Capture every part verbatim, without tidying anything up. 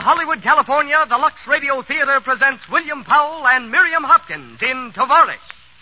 Hollywood, California, the Lux Radio Theater presents William Powell and Miriam Hopkins in Tovarish.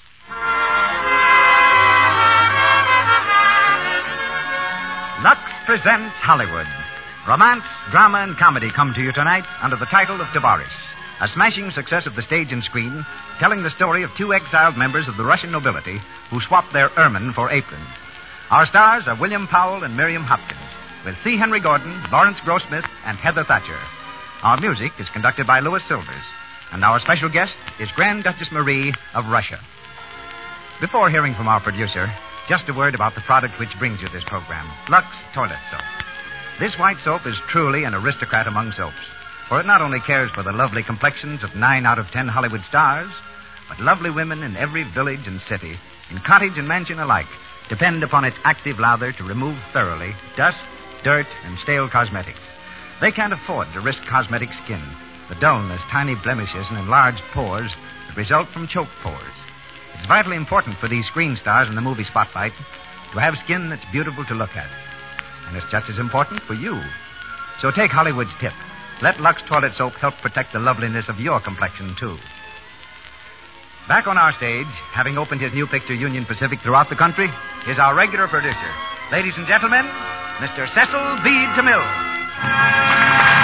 Lux presents Hollywood. Romance, drama, and comedy come to you tonight under the title of Tovarish, a smashing success of the stage and screen, telling the story of two exiled members of the Russian nobility who swapped their ermine for aprons. Our stars are William Powell and Miriam Hopkins, with C. Henry Gordon, Lawrence Grossmith, and Heather Thatcher. Our music is conducted by Louis Silvers, and our special guest is Grand Duchess Marie of Russia. Before hearing from our producer, just a word about the product which brings you this program, Lux Toilet Soap. This white soap is truly an aristocrat among soaps, for it not only cares for the lovely complexions of nine out of ten Hollywood stars, but lovely women in every village and city, in cottage and mansion alike, depend upon its active lather to remove thoroughly dust, dirt, and stale cosmetics. They can't afford to risk cosmetic skin, the dullness, tiny blemishes, and enlarged pores that result from choked pores. It's vitally important for these screen stars in the movie spotlight to have skin that's beautiful to look at. And it's just as important for you. So take Hollywood's tip. Let Lux Toilet Soap help protect the loveliness of your complexion, too. Back on our stage, having opened his new picture, Union Pacific, throughout the country, is our regular producer. Ladies and gentlemen, Mister Cecil B. DeMille.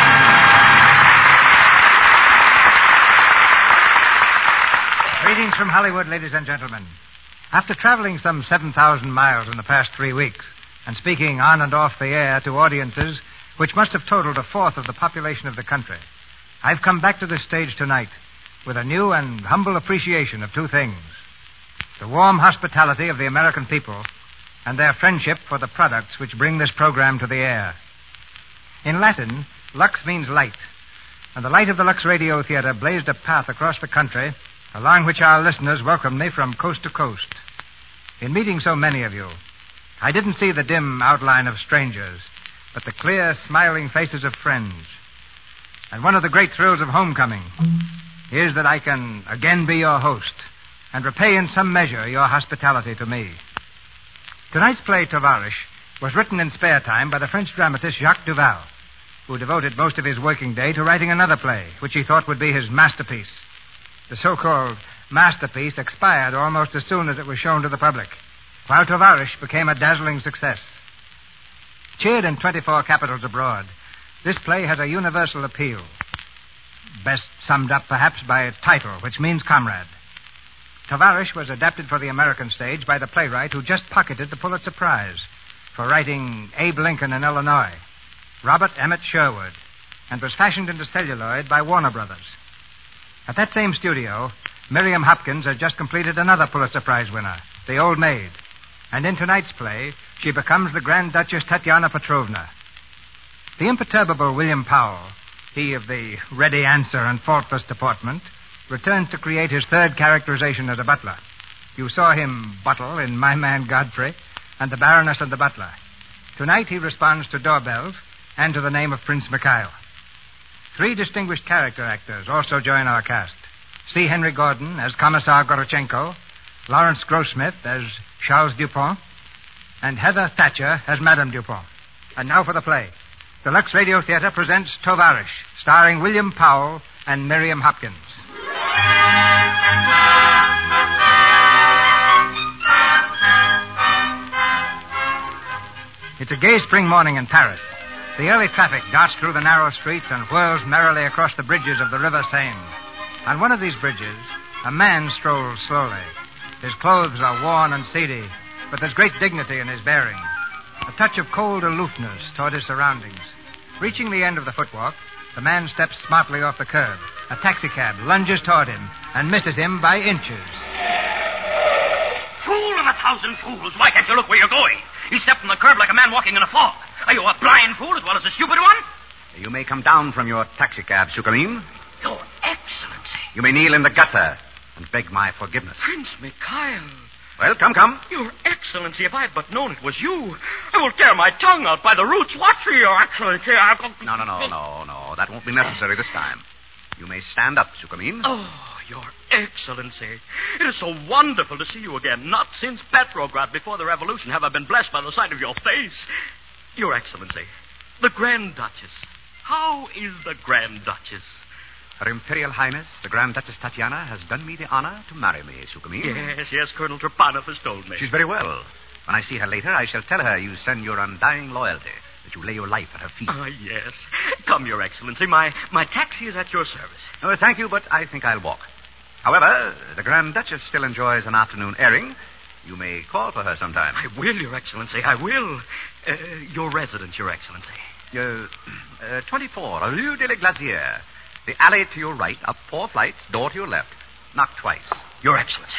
Greetings from Hollywood, ladies and gentlemen. After traveling some seven thousand miles in the past three weeks and speaking on and off the air to audiences which must have totaled a fourth of the population of the country, I've come back to this stage tonight with a new and humble appreciation of two things: the warm hospitality of the American people and their friendship for the products which bring this program to the air. In Latin, Lux means light, and the light of the Lux Radio Theater blazed a path across the country along which our listeners welcomed me from coast to coast. In meeting so many of you, I didn't see the dim outline of strangers, but the clear, smiling faces of friends. And one of the great thrills of homecoming is that I can again be your host and repay in some measure your hospitality to me. Tonight's play, Tovarish, was written in spare time by the French dramatist Jacques Duval, who devoted most of his working day to writing another play, which he thought would be his masterpiece. The so-called masterpiece expired almost as soon as it was shown to the public, while Tovarish became a dazzling success. Cheered in twenty-four capitals abroad, this play has a universal appeal, best summed up perhaps by its title, which means comrade. Tovarish was adapted for the American stage by the playwright who just pocketed the Pulitzer Prize for writing Abe Lincoln in Illinois, Robert Emmett Sherwood, and was fashioned into celluloid by Warner Brothers. At that same studio, Miriam Hopkins has just completed another Pulitzer Prize winner, The Old Maid, and in tonight's play, she becomes the Grand Duchess Tatiana Petrovna. The imperturbable William Powell, he of the ready answer and faultless deportment, returns to create his third characterization as a butler. You saw him buttle in My Man Godfrey and The Baroness and the Butler. Tonight he responds to doorbells and to the name of Prince Mikhail. Three distinguished character actors also join our cast. C. Henry Gordon as Commissar Gorochenko, Lawrence Grossmith as Charles Dupont, and Heather Thatcher as Madame Dupont. And now for the play. The Lux Radio Theater presents Tovarish, starring William Powell and Miriam Hopkins. It's a gay spring morning in Paris. The early traffic darts through the narrow streets and whirls merrily across the bridges of the River Seine. On one of these bridges, a man strolls slowly. His clothes are worn and seedy, but there's great dignity in his bearing, a touch of cold aloofness toward his surroundings. Reaching the end of the footwalk, the man steps smartly off the curb. A taxicab lunges toward him and misses him by inches. Fool of a thousand fools! Why can't you look where you're going? You step from the curb like a man walking in a fog. Are you a blind fool as well as a stupid one? You may come down from your taxicab, Sukarin. Your Excellency. You may kneel in the gutter and beg my forgiveness. Prince Mikhail. Well, come, come. Your Excellency, if I had but known it was you, I will tear my tongue out by the roots. Watch for Your Excellency. No, no, no, no, no. That won't be necessary this time. You may stand up, Sukamin. Oh, Your Excellency. It is so wonderful to see you again. Not since Petrograd before the revolution have I been blessed by the sight of your face. Your Excellency, the Grand Duchess, How is the Grand Duchess? Her Imperial Highness, the Grand Duchess Tatiana, has done me the honor to marry me, Sukhumir. Yes, yes, Colonel Trepanov has told me. She's very well. When I see her later, I shall tell her you send your undying loyalty, that you lay your life at her feet. Ah, yes. Come, Your Excellency. My, my taxi is at your service. Oh, thank you, but I think I'll walk. However, the Grand Duchess still enjoys an afternoon airing. You may call for her sometime. I will, Your Excellency. I will. Uh, your residence, Your Excellency. Uh, uh, twenty-four, Rue de la Glacière. The alley to your right, up four flights, door to your left. Knock twice. Your Excellency.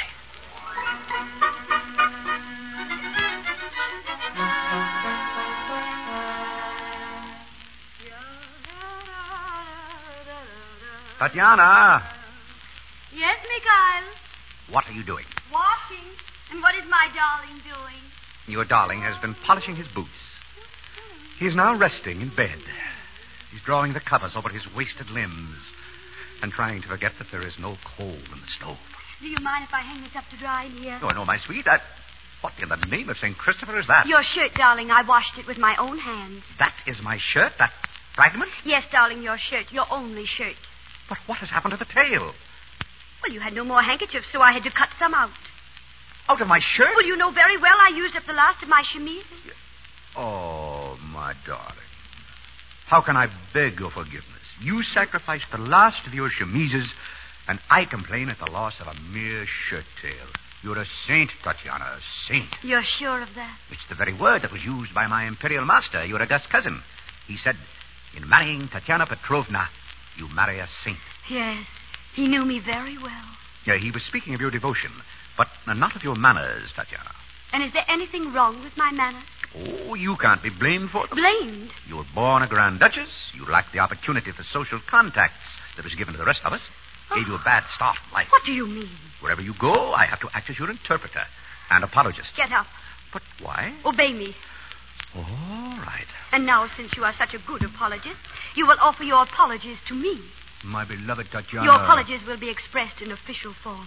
Tatiana, Yes, Mikhail. what are you doing? Washing. And what is my darling doing? Your darling has been polishing his boots. He is now resting in bed. He's drawing the covers over his wasted limbs and trying to forget that there is no coal in the stove. Do you mind if I hang this up to dry in here? Oh, no, my sweet. That, what in the name of Saint Christopher is that? Your shirt, darling. I washed it with my own hands. That is my shirt? That fragment? Yes, darling, your shirt. Your only shirt. But what has happened to the tail? Well, you had no more handkerchiefs, so I had to cut some out. Out of my shirt? Well, you know very well I used up the last of my chemises. Oh, my darling. How can I beg your forgiveness? You sacrificed the last of your chemises, and I complain at the loss of a mere shirt tail. You're a saint, Tatiana, a saint. You're sure of that? It's the very word that was used by my imperial master, your august cousin. He said, in marrying Tatiana Petrovna, you marry a saint. Yes, he knew me very well. Yeah, he was speaking of your devotion, but not of your manners, Tatiana. And is there anything wrong with my manners? Oh, you can't be blamed for them. Blamed? You were born a Grand Duchess. You lacked the opportunity for social contacts that was given to the rest of us. Oh. Gave you a bad start in life. What do you mean? Wherever you go, I have to act as your interpreter and apologist. Get up. But why? Obey me. All right. And now, since you are such a good apologist, you will offer your apologies to me. My beloved Tatiana. Your apologies will be expressed in official form.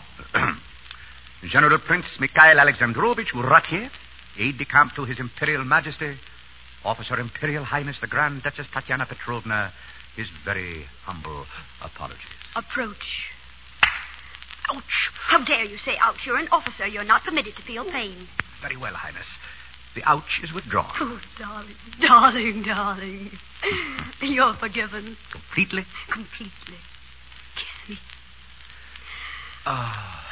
General Prince Mikhail Alexandrovich Uratiev, aide-de-camp to His Imperial Majesty, offers Her Imperial Highness the Grand Duchess Tatiana Petrovna his very humble apologies. Approach. Ouch. How dare you say ouch? You're an officer. You're not permitted to feel pain. Very well, Highness. The ouch is withdrawn. Oh, darling, darling, darling. You're forgiven. Completely? Completely. Kiss me. Ah,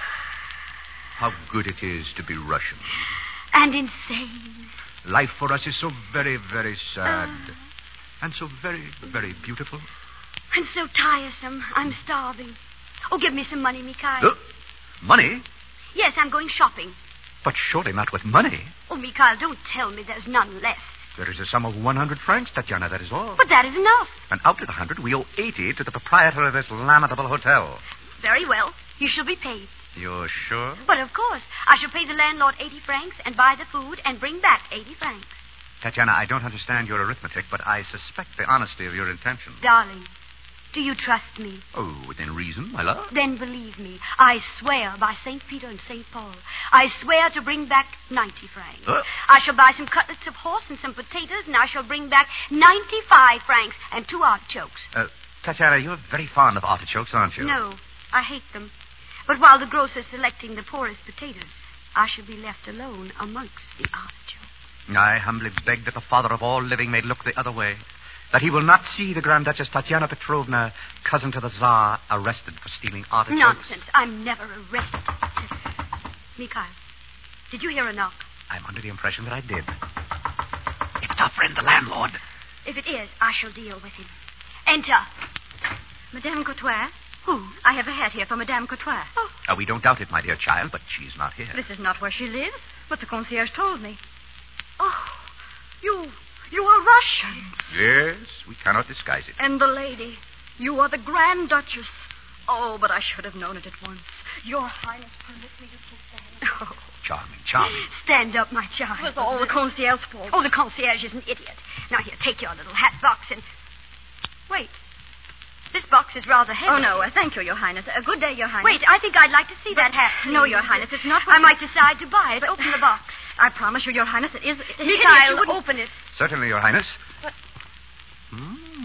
how good it is to be Russian. And insane. Life for us is so very, very sad. Uh, and so very, very beautiful. And so tiresome. I'm starving. Oh, give me some money, Mikhail. Uh, money? Yes, I'm going shopping. But surely not with money. Oh, Mikhail, don't tell me there's none left. There is a sum of one hundred francs, Tatiana, that is all. But that is enough. And out of the hundred, we owe eighty to the proprietor of this lamentable hotel. Very well. You shall be paid. You're sure? But of course. I shall pay the landlord eighty francs and buy the food and bring back eighty francs. Tatiana, I don't understand your arithmetic, but I suspect the honesty of your intention. Darling, do you trust me? Oh, within reason, my love. Then believe me. I swear by Saint Peter and Saint Paul, I swear to bring back ninety francs. Uh? I shall buy some cutlets of horse and some potatoes, and I shall bring back ninety-five francs and two artichokes. Uh, Tatiana, you're very fond of artichokes, aren't you? No, I hate them. But while the grocer's selecting the poorest potatoes, I shall be left alone amongst the artichokes. I humbly beg that the father of all living may look the other way, that he will not see the Grand Duchess Tatiana Petrovna, cousin to the Tsar, arrested for stealing artichokes. Nonsense. I'm never arrested. Mikhail, did you hear a knock? I'm under the impression that I did. It's our friend, the landlord. If it is, I shall deal with him. Enter. Madame Courtois? Who? I have a hat here for Madame Courtois. Oh. Uh, we don't doubt it, my dear child, but she's not here. This is not where she lives, but the concierge told me. Oh, you... you are Russian. Yes, we cannot disguise it. And the lady. You are the Grand Duchess. Oh, but I should have known it at once. Your Highness, permit me to kiss the hand. Oh. Charming, charming. Stand up, my child. It was all the concierge's fault. Oh, the concierge is an idiot. Now, here, take your little hat box and... Wait. This box is rather heavy. Oh, no. Uh, thank you, Your Highness. Uh, good day, Your Highness. Wait, I think I'd like to see that hat. No, Your Highness, it's not... I might decide to buy it. But, open the box. I promise you, Your Highness, it is... It, Mikhail, wouldn't... open it. Certainly, Your Highness. But... Hmm.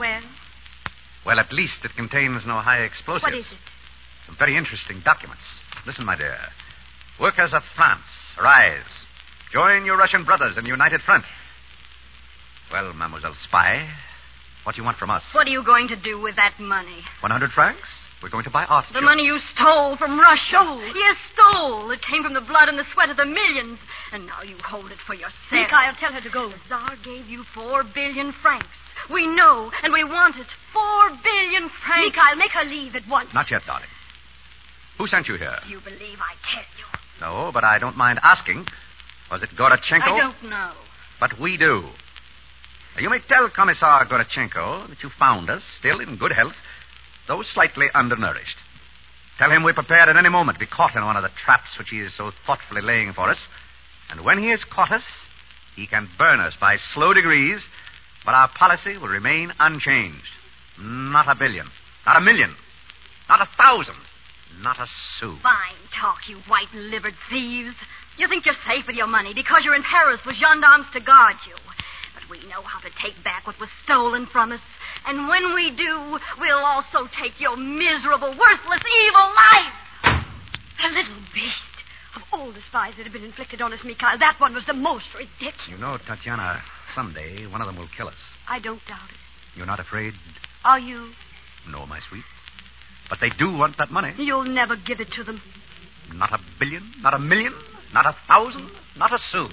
Well? Well, at least it contains no high explosives. What is it? Some very interesting documents. Listen, my dear. Workers of France, arise. Join your Russian brothers in the united front. Well, Mademoiselle Spy, what do you want from us? What are you going to do with that money? One hundred francs? We're going to buy artichokes. The money you stole from Russia. Stole? Yes, stole. It came from the blood and the sweat of the millions. And now you hold it for yourself. Mikhail, tell her to go. The Tsar gave you four billion francs. We know, and we want it. Four billion francs. Mikhail, make her leave at once. Not yet, darling. Who sent you here? Do you believe I tell you? No, but I don't mind asking. Was it Gorachenko? I don't know. But we do. You may tell Commissar Gorachenko that you found us, still in good health, though slightly undernourished. Tell him we're prepared at any moment to be caught in one of the traps which he is so thoughtfully laying for us. And when he has caught us, he can burn us by slow degrees, but our policy will remain unchanged. Not a billion, not a million, not a thousand, not a sou. Fine talk, you white-livered thieves. You think you're safe with your money because you're in Paris with gendarmes to guard you. But we know how to take back what was stolen from us. And when we do, we'll also take your miserable, worthless, evil life. The little beast. Of all the spies that have been inflicted on us, Mikhail, that one was the most ridiculous. You know, Tatiana, someday one of them will kill us. I don't doubt it. You're not afraid? Are you? No, my sweet. But they do want that money. You'll never give it to them. Not a billion, not a million, not a thousand, not a sou.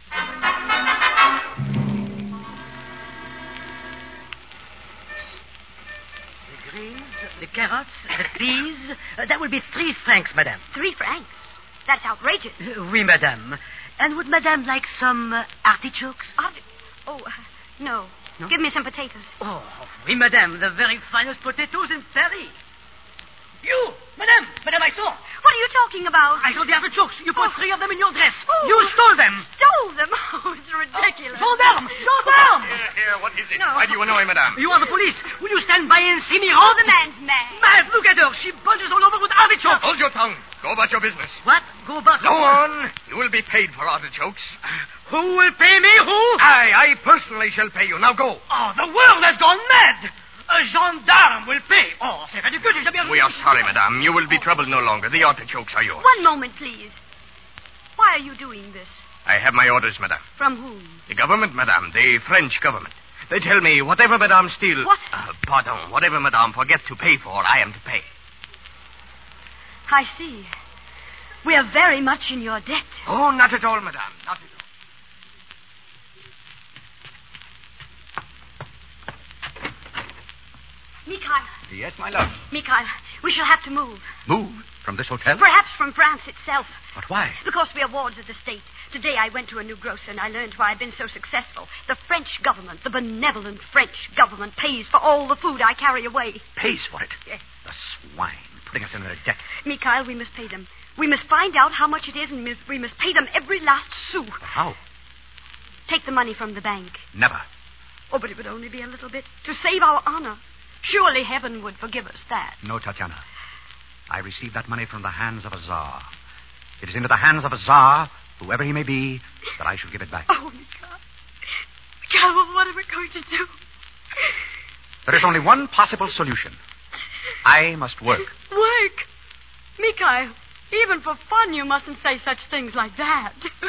The greens, the carrots, the peas, uh, that will be three francs, madame. Three francs? That's outrageous. Uh, oui, madame. And would madame like some uh, artichokes? Arti- oh, uh, no. no. Give me some potatoes. Oh, oui, madame. The very finest potatoes in Paris. You, madame, madame, I saw. What are you talking about? I saw the artichokes. You put oh. three of them in your dress. Oh. You stole them. Stole them? Oh, it's ridiculous. Oh, gendarme! Gendarme! Here, here, what is it? No. Why do you annoy madame? You are the police. Will you stand by and see me Oh, rob? the man's mad. Mad, look at her. She bunches all over with artichokes. Hold your tongue. Go about your business. What? Go back. Go on. You will be paid for artichokes. Who will pay me? Who? I, I personally shall pay you. Now go. Oh, the world has gone mad. A gendarme will pay. Oh, c'est ridicule. J'ai bien... We are sorry, madame. You will be troubled no longer. The artichokes are yours. One moment, please. Why are you doing this? I have my orders, madame. From whom? The government, madame. The French government. They tell me whatever madame steals... What? Uh, pardon. Whatever madame forgets to pay for, I am to pay. I see. We are very much in your debt. Oh, not at all, madame. Not at all. Mikhail. Yes, my love. Mikhail, we shall have to move. Move? From this hotel? Perhaps from France itself. But why? Because we are wards of the state. Today I went to a new grocer and I learned why I've been so successful. The French government, the benevolent French government, pays for all the food I carry away. Pays for it? Yes. The swine, putting us in their debt. Mikhail, we must pay them. We must find out how much it is and we must pay them every last sou. But how? Take the money from the bank. Never. Oh, but it would only be a little bit. To save our honor. Surely heaven would forgive us that. No, Tatiana. I received that money from the hands of a czar. It is into the hands of a czar, whoever he may be, that I shall give it back. Oh, Mikhail. Mikhail, what are we going to do? There is only one possible solution. I must work. Work? Mikhail, even for fun you mustn't say such things like that.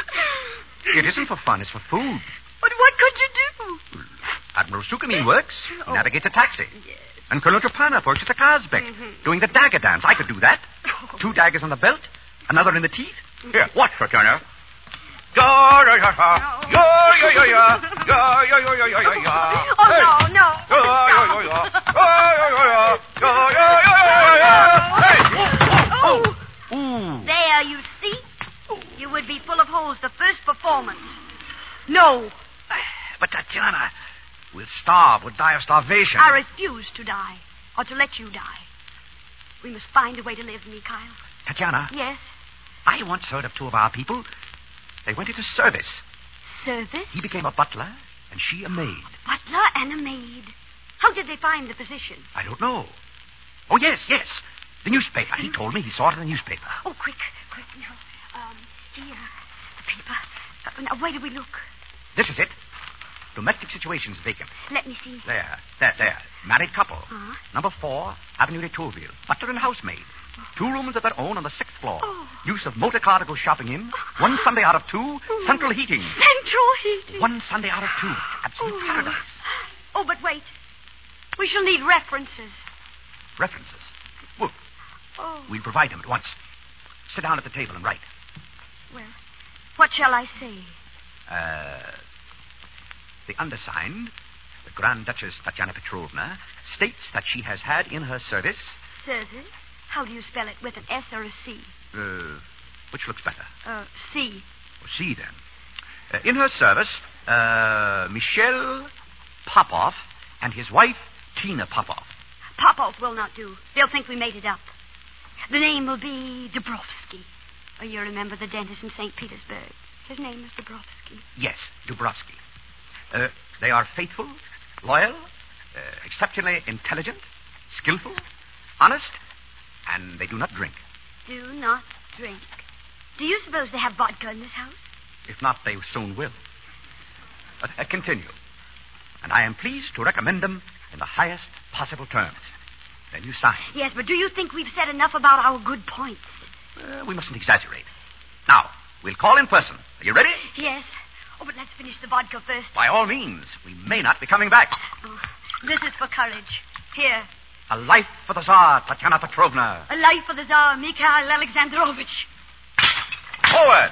It isn't for fun, it's for food. But what could you do? Admiral Sukhumi works. He Oh. navigates a taxi. Yes. And Colonel Trepanav works at the Kazbek, Mhm. doing the dagger dance. I could do that. Oh. Two daggers on the belt, another in the teeth. Here, watch, Tatiana. Ya, ya, ya, ya. Ya, ya, ya, ya. Ya, ya, ya, ya, ya, ya, ya. Oh, no, no. Ya, ya, ya, ya. Ya, ya, ya, ya. Ya, ya, ya, ya, ya. Hey! Oh. Ooh. There, you see? You would be full of holes the first performance. No. But, Tatiana, we'll starve. We'll die of starvation. I refuse to die, or to let you die. We must find a way to live, Mikhail. Tatiana, Yes? I once heard of two of our people. They went into service. Service? He became a butler, and she a maid. Butler and a maid. How did they find the position? I don't know. Oh, yes, yes. The newspaper. He told me he saw it in the newspaper. Oh, quick, quick, now. Um, here, the paper. Uh, now, where do we look? This is it. To domestic situations vacant. Let me see. There, there, there. Married couple. Uh-huh. Number four, Avenue de Tourville. Butler and housemaid. Two rooms of their own on the sixth floor. Oh. Use of motor car to go shopping in. One Sunday out of two. Central heating. Central heating. One Sunday out of two. Absolute Oh. paradise. Oh, but wait. We shall need references. References. Well, Oh. we'll provide them at once. Sit down at the table and write. Well, what shall I say? Uh, the undersigned, the Grand Duchess Tatiana Petrovna, states that she has had in her service... Service? How do you spell it? With an S or a C? Uh, which looks better? Uh, C. Well, C, then. Uh, in her service, uh, Michel Popov and his wife, Tina Popov. Popov will not do. They'll think we made it up. The name will be Dubrovsky. Oh, you remember the dentist in Saint Petersburg. His name is Dubrovsky. Yes, Dubrovsky. Uh, they are faithful, loyal, uh, exceptionally intelligent, skillful, honest, and they do not drink. Do not drink. Do you suppose they have vodka in this house? If not, they soon will. Uh, uh, continue. And I am pleased to recommend them in the highest possible terms. Then you sign. Yes, but do you think we've said enough about our good points? Uh, we mustn't exaggerate. Now, we'll call in person. Are you ready? Yes. Oh, but let's finish the vodka first. By all means. We may not be coming back. Oh, this is for courage. Here. A life for the Tsar, Tatiana Petrovna. A life for the Tsar, Mikhail Alexandrovich. Forward!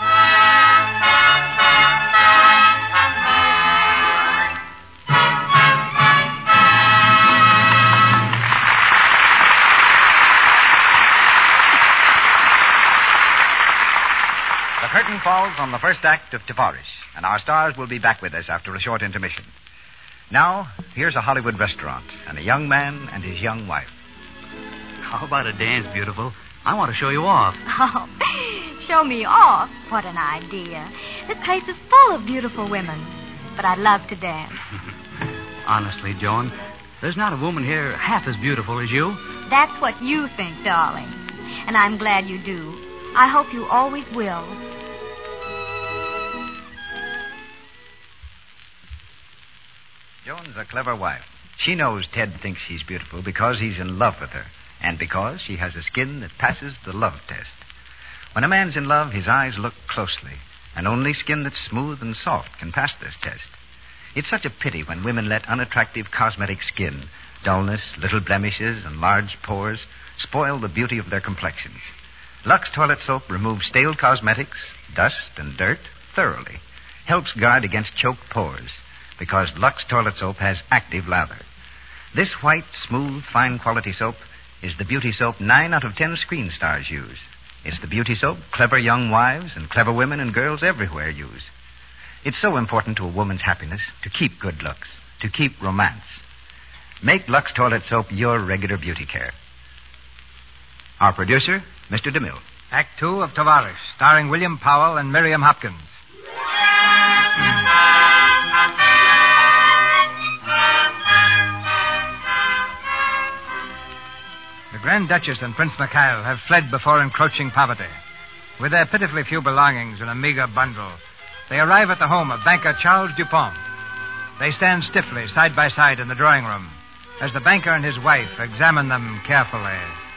The curtain falls on the first act of Tavares, and our stars will be back with us after a short intermission. Now, here's a Hollywood restaurant, and a young man and his young wife. How about a dance, beautiful? I want to show you off. Oh, show me off? What an idea. This place is full of beautiful women, but I'd love to dance. Honestly, Joan, there's not a woman here half as beautiful as you. That's what you think, darling. And I'm glad you do. I hope you always will. Joan's a clever wife. She knows Ted thinks she's beautiful because he's in love with her, and because she has a skin that passes the love test. When a man's in love, his eyes look closely, and only skin that's smooth and soft can pass this test. It's such a pity when women let unattractive cosmetic skin, dullness, little blemishes, and large pores spoil the beauty of their complexions. Lux Toilet Soap removes stale cosmetics, dust, and dirt thoroughly, helps guard against choked pores, because Lux Toilet Soap has active lather. This white, smooth, fine-quality soap is the beauty soap nine out of ten screen stars use. It's the beauty soap clever young wives and clever women and girls everywhere use. It's so important to a woman's happiness to keep good looks, to keep romance. Make Lux Toilet Soap your regular beauty care. Our producer, Mister DeMille. Act two of Tavares, starring William Powell and Miriam Hopkins. The Grand Duchess and Prince Mikhail have fled before encroaching poverty. With their pitifully few belongings in a meager bundle, they arrive at the home of banker Charles Dupont. They stand stiffly, side by side, in the drawing room as the banker and his wife examine them carefully.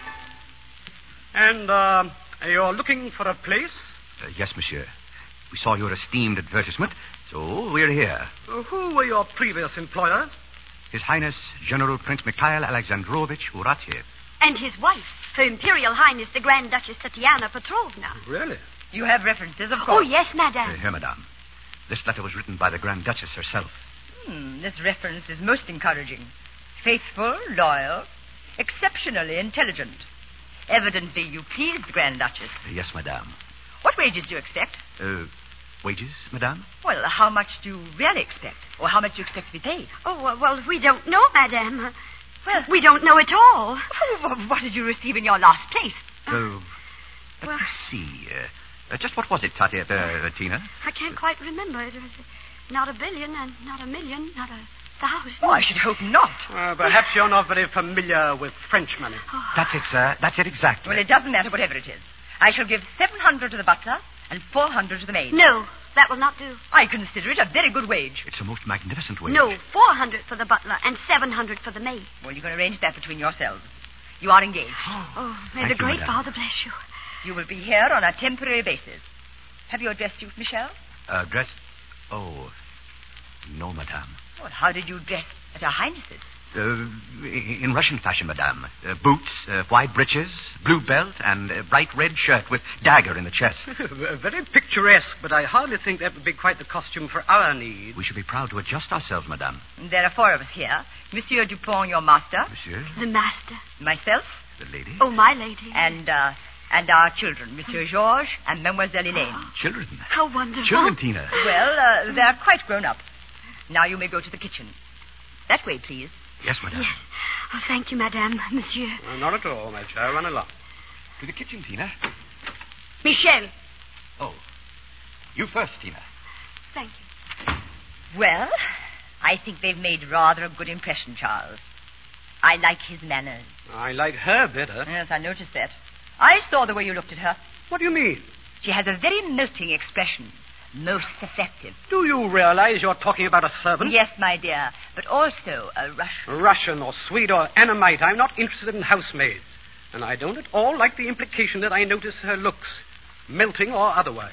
And, uh, you're looking for a place? Uh, yes, monsieur. We saw your esteemed advertisement, so we're here. Uh, who were your previous employers? His Highness General Prince Mikhail Alexandrovich Muratyev. And his wife, Her Imperial Highness the Grand Duchess Tatiana Petrovna. Really? You have references, of Oh, course. yes, madame. Uh, here, madame. This letter was written by the Grand Duchess herself. Hmm, this reference is most encouraging. Faithful, loyal, exceptionally intelligent. Evidently, you pleased the Grand Duchess. Uh, yes, madame. What wages do you expect? Uh, wages, madame? Well, how much do you really expect? Or how much do you expect to be paid? Oh, uh, well, we don't know, madame. Well, We don't know at all. oh, what did you receive in your last place? Oh, let well- me see. Uh, uh, just what was it, Tatia, uh, Tina? I can't quite remember. It was not a billion and not a million, not a thousand. Oh, I should hope not. Uh, perhaps you're not very familiar with French money. That's it, sir. That's it exactly. Well, it doesn't matter whatever it is. I shall give seven hundred to the butler and four hundred to the maid. No, That will not do. I consider it a very good wage. It's a most magnificent wage. No, four hundred for the butler and seven hundred for the maid. Well, you can arrange that between yourselves. You are engaged. Oh, may Thank the you, great madame. Father bless you. You will be here on a temporary basis. Have you a dress suit, Michelle? Uh, dress... Oh, no, madame. Well, how did you dress at Her Highness's? Uh, in Russian fashion, madame. Uh, boots, uh, white breeches, blue belt, and a bright red shirt with dagger in the chest. Very picturesque, but I hardly think that would be quite the costume for our needs. We should be proud to adjust ourselves, madame. There are four of us here. Monsieur Dupont, your master. Monsieur? The master. Myself. The lady? Oh, my lady. And, uh, and our children, Monsieur Georges and Mademoiselle Elaine. Children. How wonderful. Children, Tina. Well, uh, they're quite grown up. Now you may go to the kitchen. That way, please. Yes, madame. Yes. Oh, thank you, madame, monsieur. Uh, not at all, my child. Run along. To the kitchen, Tina. Michel. Oh. You first, Tina. Thank you. Well, I think they've made rather a good impression, Charles. I like his manners. I like her better. Yes, I noticed that. I saw the way you looked at her. What do you mean? She has a very melting expression. Most effective. Do you realize you're talking about a servant? Yes, my dear, but also a Russian. Russian or Swede or Annamite. I'm not interested in housemaids. And I don't at all like the implication that I notice her looks, melting or otherwise.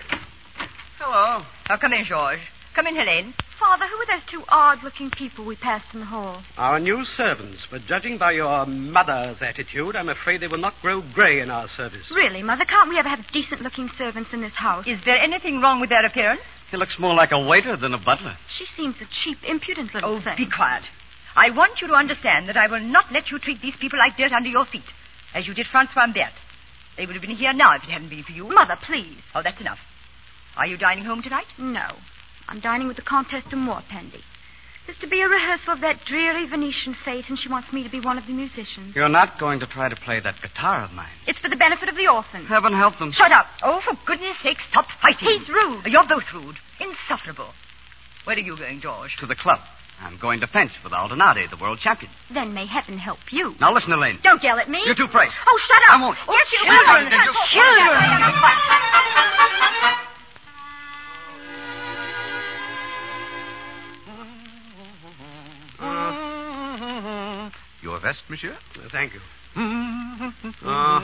Hello. Oh, come in, George. Come in, Helene. Father, who are those two odd-looking people we passed in the hall? Our new servants, but judging by your mother's attitude, I'm afraid they will not grow grey in our service. Really, Mother, can't we ever have decent-looking servants in this house? Is there anything wrong with their appearance? He looks more like a waiter than a butler. She seems a cheap, impudent little Oh, thing. be quiet. I want you to understand that I will not let you treat these people like dirt under your feet, as you did Francois and Berthe. They would have been here now if it hadn't been for you. Mother, please. Oh, that's enough. Are you dining home tonight? No. I'm dining with the Comtesse de Morpendy. There's to be a rehearsal of that dreary Venetian fete, and she wants me to be one of the musicians. You're not going to try to play that guitar of mine. It's for the benefit of the orphans. Heaven help them. Shut up. Oh, for goodness sake, stop fighting. He's rude. You're both rude. Insufferable. Where are you going, George? To the club. I'm going to fence with Aldonade, the world champion. Then may heaven help you. Now listen, Elaine. Don't yell at me. You're too bright. Oh, shut up. I won't. Oh, yes, you children. will. Children. Your vest, monsieur? Uh, thank you. Uh,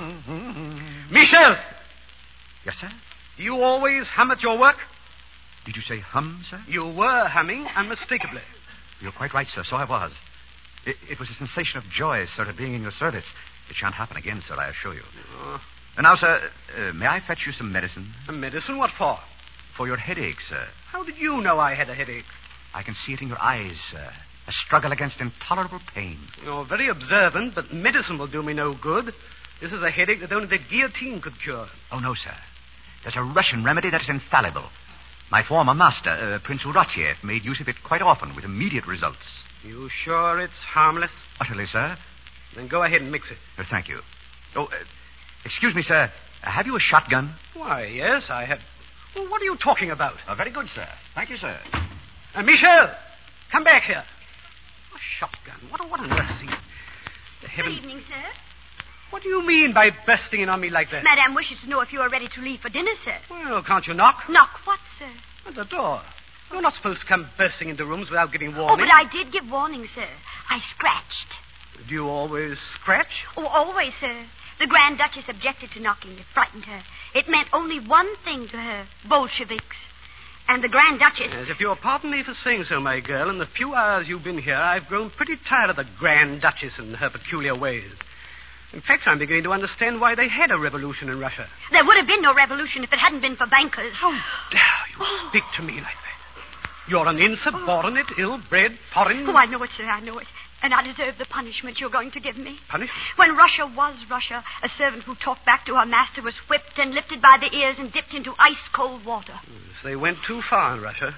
Michel! Yes, sir? Do you always hum at your work? Did you say hum, sir? You were humming unmistakably. You're quite right, sir. So I was. It, it was a sensation of joy, sir, of being in your service. It shan't happen again, sir, I assure you. Uh, And now, sir, uh, may I fetch you some medicine? medicine? What for? For your headache, sir. How did you know I had a headache? I can see it in your eyes, sir. A struggle against intolerable pain. You're very observant, but medicine will do me no good. This is a headache that only the guillotine could cure. Oh, no, sir. There's a Russian remedy that is infallible. My former master, uh, Prince Uratiev, made use of it quite often with immediate results. You sure it's harmless? Utterly, sir. Then go ahead and mix it. Uh, thank you. Oh, uh, excuse me, sir. Uh, have you a shotgun? Why, yes, I have. Well, what are you talking about? Uh, very good, sir. Thank you, sir. Uh, Michel, come back here. A shotgun. What, what on earth is he? The Good heavens. evening, sir. What do you mean by bursting in on me like that? Madame wishes to know if you are ready to leave for dinner, sir. Well, can't you knock? Knock what, sir? At the door. You're not supposed to come bursting into rooms without giving Oh, warning. but I did give warning, sir. I scratched. Do you always scratch? Oh, always, sir. The Grand Duchess objected to knocking. It frightened her. It meant only one thing to her, Bolsheviks. And the Grand Duchess... Yes, if you'll pardon me for saying so, my girl, in the few hours you've been here, I've grown pretty tired of the Grand Duchess and her peculiar ways. In fact, I'm beginning to understand why they had a revolution in Russia. There would have been no revolution if it hadn't been for bankers. How dare you speak to me like that? You're an insubordinate, ill-bred, foreign... Oh, I know it, sir, I know it. And I deserve the punishment you're going to give me. Punishment? When Russia was Russia, a servant who talked back to her master was whipped and lifted by the ears and dipped into ice-cold water. Yes, they went too far in Russia.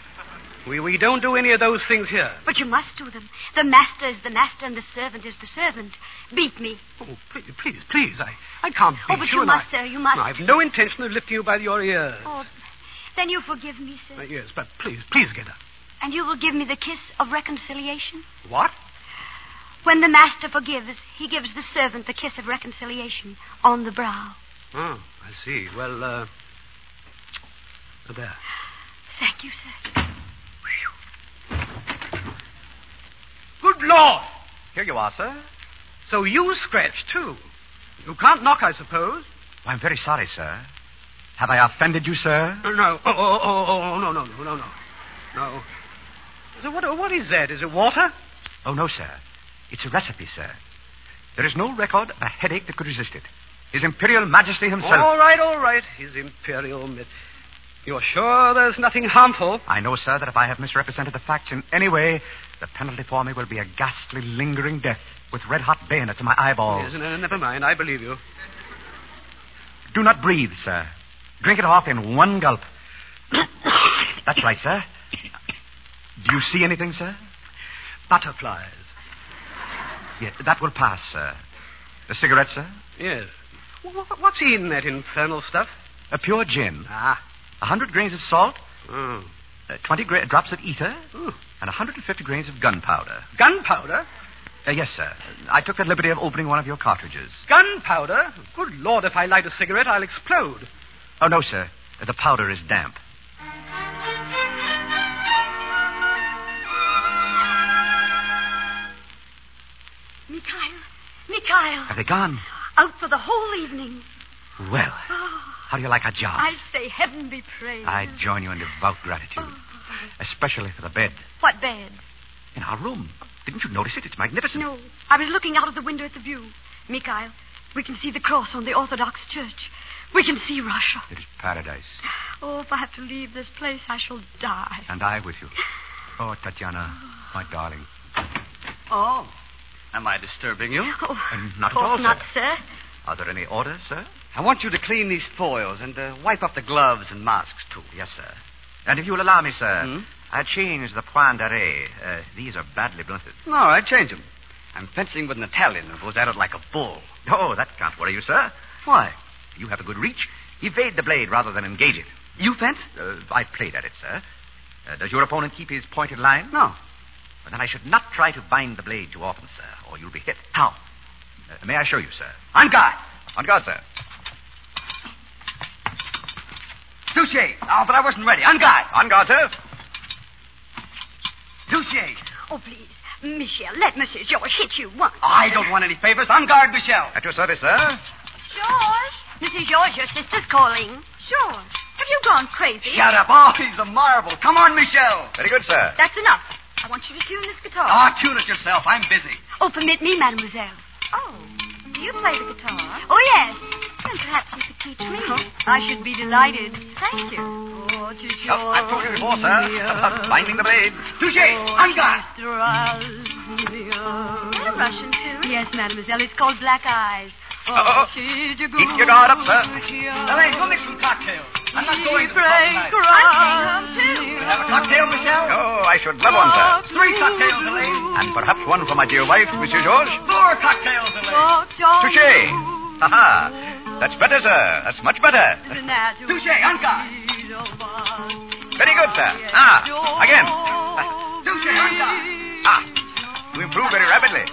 We, we don't do any of those things here. But you must do them. The master is the master and the servant is the servant. Beat me. Oh, please, please, please. I, I can't beat Oh, but you. you and must, I, sir, you must. I've no intention of lifting you by your ears. Oh, then you forgive me, sir. Uh, yes, but please, please get up. And you will give me the kiss of reconciliation? What? When the master forgives, he gives the servant the kiss of reconciliation on the brow. Oh, I see. Well, uh... there. Thank you, sir. Good Lord! Here you are, sir. So you scratched, too. You can't knock, I suppose. Oh, I'm very sorry, sir. Have I offended you, sir? Uh, no. Oh, oh, oh, oh, no, no, no, no, no. No. So what, what is that? Is it water? Oh, no, sir. It's a recipe, sir. There is no record of a headache that could resist it. His Imperial Majesty himself. All right, all right. His Imperial... Mi- You're sure there's nothing harmful? I know, sir, that if I have misrepresented the facts in any way, the penalty for me will be a ghastly, lingering death with red-hot bayonets in my eyeballs. Yes, no, never mind. I believe you. Do not breathe, sir. Drink it off in one gulp. That's right, sir. Do you see anything, sir? Butterflies. Yes, that will pass, sir. The cigarette, sir? Yes. Wh- What's in that infernal stuff? A pure gin. Ah. A hundred grains of salt. Oh. Uh, Twenty gra- drops of ether. Ooh. And a hundred and fifty grains of gunpowder. Gunpowder? Uh, yes, sir. I took the liberty of opening one of your cartridges. Gunpowder? Good Lord, if I light a cigarette, I'll explode. Oh, no, sir. The powder is damp. Mikhail, Mikhail. Are they gone? Out for the whole evening. Well, Oh, how do you like our job? I say heaven be praised. I join you in devout gratitude. Especially for the bed. What bed? In our room. Didn't you notice it? It's magnificent. No, I was looking out of the window at the view. Mikhail, we can see the cross on the Orthodox Church. We can see Russia. It is paradise. Oh, if I have to leave this place, I shall die. And I with you. Oh, Tatiana, my darling. Oh. Am I disturbing you? Oh, And not of at all, course not, sir. sir. Are there any orders, sir? I want you to clean these foils and uh, wipe up the gloves and masks, too. Yes, sir. And if you will allow me, sir, Hmm? I changed the point d'arrêt. Uh, these are badly blunted. All right, change them. I'm fencing with an Italian who goes at it like a bull. Oh, that can't worry you, sir. Why? You have a good reach. Evade the blade rather than engage it. You fence? Uh, I played at it, sir. Uh, does your opponent keep his pointed line? No. Well, then I should not try to bind the blade too often, sir, or you'll be hit. How? Uh, may I show you, sir? On guard. On guard, sir. Touche. Oh, but I wasn't ready. On guard. On guard, sir. Touche. Oh, please. Michel, let Missus George hit you once. I don't want any favors. On guard, Michelle. At your service, sir. George? Missus George, your sister's calling. George, have you gone crazy? Shut up. Oh, he's a marvel. Come on, Michelle. Very good, sir. That's enough. I want you to tune this guitar. Ah, tune it yourself. I'm busy. Oh, permit me, mademoiselle. Oh, do you play the guitar? Oh, yes. Then perhaps you could teach me. I should be delighted. Thank you. Oh, to Oh, I've told you before, sir, about binding the blade. Touche. On guard. Is that a Russian tune? Yes, mademoiselle. It's called Black Eyes. Oh, keep your guard up, sir. Elaine, go mix some cocktails. I'm not going to the club tonight. I'm staying home, too. You have a cocktail, Michelle? Oh, I should love one, sir. Three cocktails, Elaine. And perhaps one for my dear wife, Monsieur George. Four cocktails, Elaine. Touché. Ha-ha. That's better, sir. That's much better. Touche. On guard. Very good, sir. Ah, again. Touche. On guard. Ah, you improve very rapidly.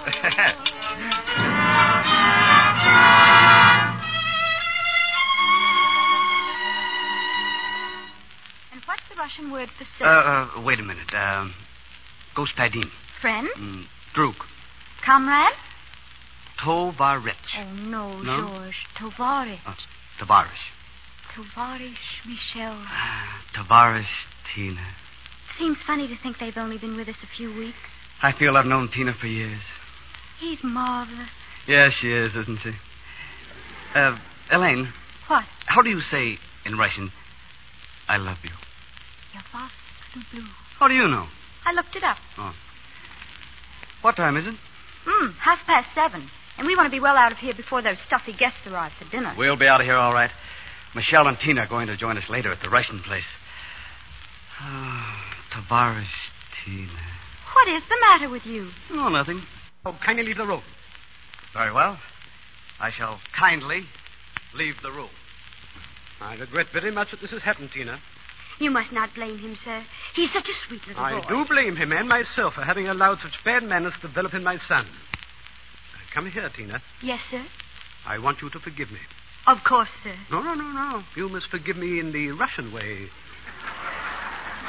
And what's the Russian word for Uh, sir? uh, wait a minute. Um, Gospodin. Friend? Mm, Druk. Comrade? Tovarich. Oh, no, No? George. Tovarish. Oh, Tavarish. Tovarish Michel. Ah, Tavarish Tina. Seems funny to think they've only been with us a few weeks. I feel I've known Tina for years. He's marvelous. Yes, she is, isn't she? Uh, Elaine, What? how do you say in Russian, I love you? Я вас люблю. How do you know? I looked it up. Oh. What time is it? Hmm, half past seven. And we want to be well out of here before those stuffy guests arrive for dinner. We'll be out of here all right. Michelle and Tina are going to join us later at the Russian place. Oh, Tavarish Tina. What is the matter with you? Oh, nothing. Oh, kindly leave the room. Very well. I shall kindly leave the room. I regret very much that this has happened, Tina. You must not blame him, sir. He's such a sweet little I boy. do blame him and myself for having allowed such bad manners to develop in my son. Uh, Come here, Tina. Yes, sir. I want you to forgive me. Of course, sir. No, no, no, no. You must forgive me in the Russian way.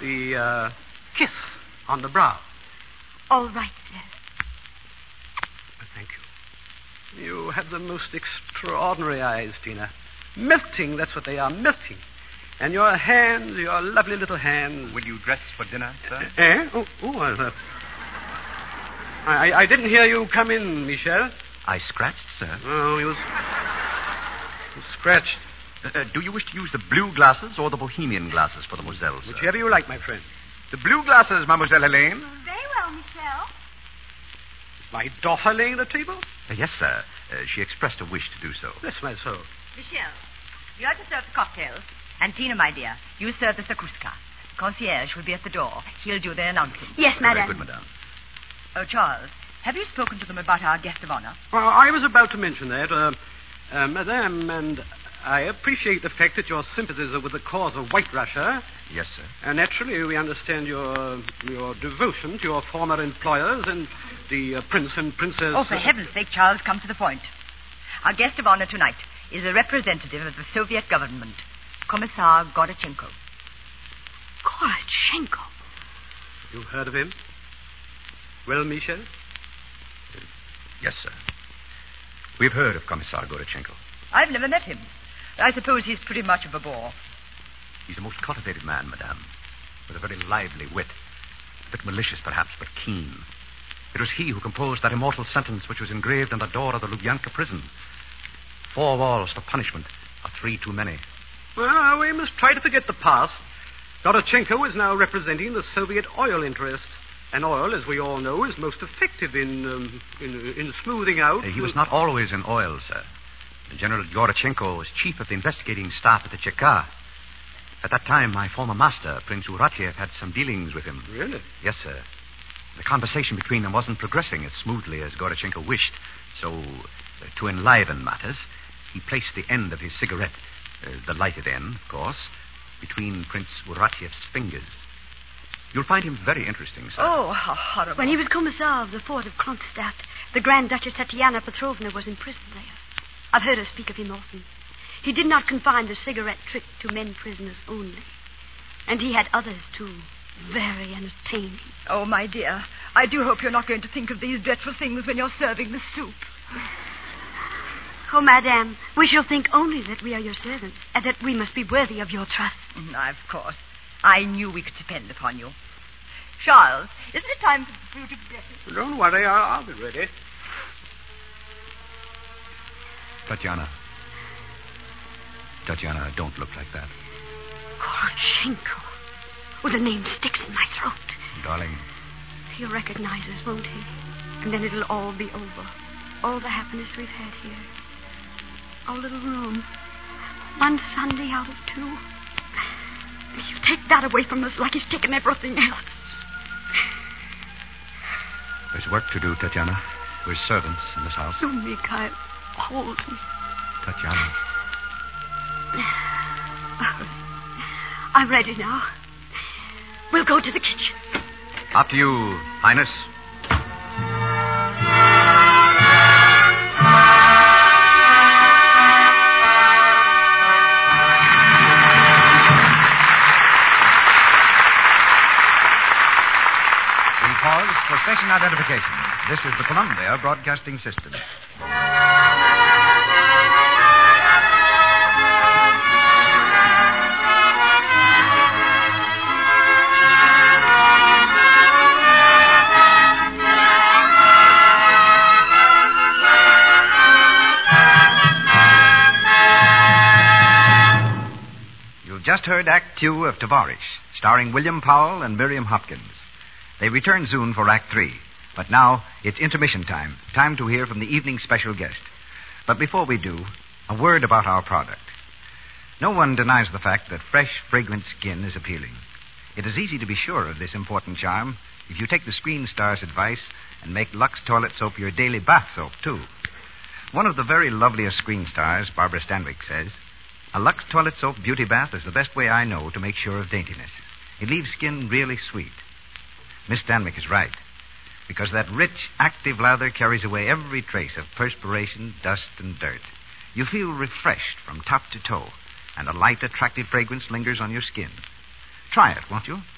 the uh, kiss on the brow. All right, sir. Thank you. You have the most extraordinary eyes, Tina. Melting, that's what they are, melting. And your hands, your lovely little hands. Will you dress for dinner, sir? Eh? Oh, oh uh, I, I didn't hear you come in, Michel. I scratched, sir. Oh, he was... he was scratched. Uh, do you wish to use the blue glasses or the bohemian glasses for the moselle, sir? Whichever you like, my friend. The blue glasses, Mademoiselle Helene. Very well, Michel. My daughter laying the table? Uh, yes, sir. Uh, she expressed a wish to do so. Bless my soul. Michel, you are to serve the cocktails. And Tina, my dear, you serve the sakruska. The concierge will be at the door. He'll do the announcing. Yes, madam. Very good, madame. Oh, Charles, have you spoken to them about our guest of honor? Well, I was about to mention that. Uh, uh, madame, and I appreciate the fact that your sympathies are with the cause of White Russia. Yes, sir. And naturally, we understand your your devotion to your former employers and the uh, prince and princess. Oh, for heaven's sake, Charles, come to the point. Our guest of honor tonight is a representative of the Soviet government, Commissar Gorachenko. Gorachenko? You've heard of him? Well, Michel? Yes, sir. We've heard of Commissar Gorachenko. I've never met him. I suppose he's pretty much of a bore. He's a most cultivated man, madame, with a very lively wit. A bit malicious, perhaps, but keen. It was he who composed that immortal sentence which was engraved on the door of the Lubyanka prison. Four walls for punishment are three too many. Well, we must try to forget the past. Gorachenko is now representing the Soviet oil interests. And oil, as we all know, is most effective in um, in, in smoothing out... Uh, he was not always in oil, sir. General Gorachenko was chief of the investigating staff at the Cheka. At that time, my former master, Prince Uratiev, had some dealings with him. Really? Yes, sir. The conversation between them wasn't progressing as smoothly as Gorachenko wished. So, uh, to enliven matters, he placed the end of his cigarette, uh, the lighted end, of course, between Prince Uratiev's fingers. You'll find him very interesting, sir. Oh, how horrible. When he was commissar of the fort of Kronstadt, the Grand Duchess Tatiana Petrovna was imprisoned there. I've heard her speak of him often. He did not confine the cigarette trick to men prisoners only. And he had others, too. Very entertaining. Oh, my dear, I do hope you're not going to think of these dreadful things when you're serving the soup. Oh, madame, we shall think only that we are your servants, and that we must be worthy of your trust. Mm, of course. I knew we could depend upon you. Charles, isn't it time for you to dress? Don't worry, I'll, I'll be ready. Tatiana. Tatiana, don't look like that. Gorachenko. Oh, the name sticks in my throat. Darling. He'll recognize us, won't he? And then it'll all be over. All the happiness we've had here. Our little room. One Sunday out of two. You take that away from us like he's taken everything else. There's work to do, Tatiana. We're servants in this house. Oh, Mikhail, hold me. Tatiana. I'm ready now. We'll go to the kitchen. After you, Highness. We pause for station identification. This is the Columbia Broadcasting System. Just heard Act Two of Tavares, starring William Powell and Miriam Hopkins. They return soon for Act Three, but now it's intermission time, time to hear from the evening's special guest. But before we do, a word about our product. No one denies the fact that fresh, fragrant skin is appealing. It is easy to be sure of this important charm if you take the Screen Star's advice and make Lux Toilet Soap your daily bath soap, too. One of the very loveliest Screen Stars, Barbara Stanwyck, says, "A Lux Toilet Soap beauty bath is the best way I know to make sure of daintiness. It leaves skin really sweet." Miss Stanwyck is right, because that rich, active lather carries away every trace of perspiration, dust, and dirt. You feel refreshed from top to toe, and a light, attractive fragrance lingers on your skin. Try it, won't you?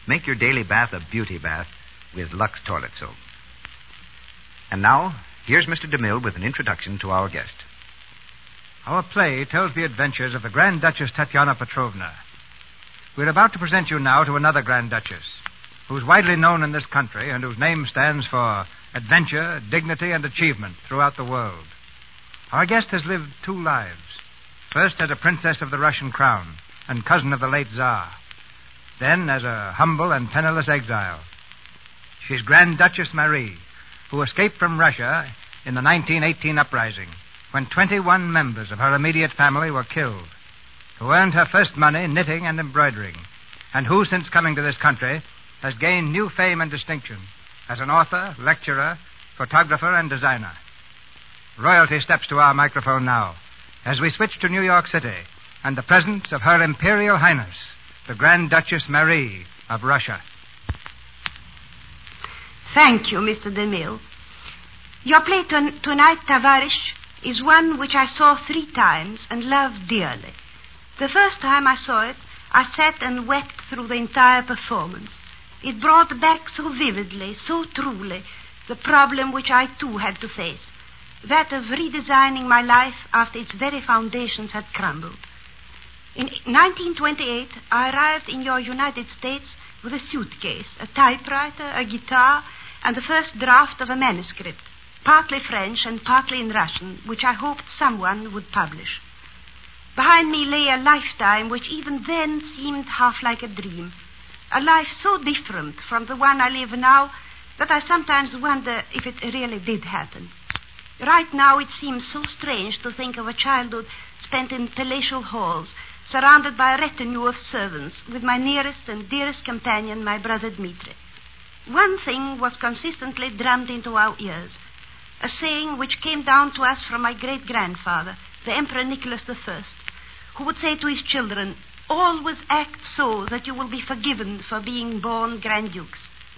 Make your daily bath a beauty bath with Lux Toilet Soap. And now, here's Mister DeMille with an introduction to our guest. Our play tells the adventures of the Grand Duchess Tatiana Petrovna. We're about to present you now to another Grand Duchess, who's widely known in this country and whose name stands for adventure, dignity, and achievement throughout the world. Our guest has lived two lives. First as a princess of the Russian crown and cousin of the late Tsar. Then as a humble and penniless exile. She's Grand Duchess Marie, who escaped from Russia in the nineteen eighteen uprising, when twenty-one members of her immediate family were killed, who earned her first money knitting and embroidering, and who, since coming to this country, has gained new fame and distinction as an author, lecturer, photographer, and designer. Royalty steps to our microphone now as we switch to New York City and the presence of Her Imperial Highness, the Grand Duchess Marie of Russia. Thank you, Mister DeMille. Your play to- tonight, Tavarish, is one which I saw three times and loved dearly. The first time I saw it, I sat and wept through the entire performance. It brought back so vividly, so truly, the problem which I too had to face, that of redesigning my life after its very foundations had crumbled. In nineteen twenty-eight, I arrived in your United States with a suitcase, a typewriter, a guitar, and the first draft of a manuscript, partly French and partly in Russian, which I hoped someone would publish. Behind me lay a lifetime which even then seemed half like a dream, a life so different from the one I live now that I sometimes wonder if it really did happen. Right now it seems so strange to think of a childhood spent in palatial halls, surrounded by a retinue of servants, with my nearest and dearest companion, my brother Dmitri. One thing was consistently drummed into our ears, a saying which came down to us from my great-grandfather, the Emperor Nicholas the First, who would say to his children, "Always act so that you will be forgiven for being born Grand Dukes."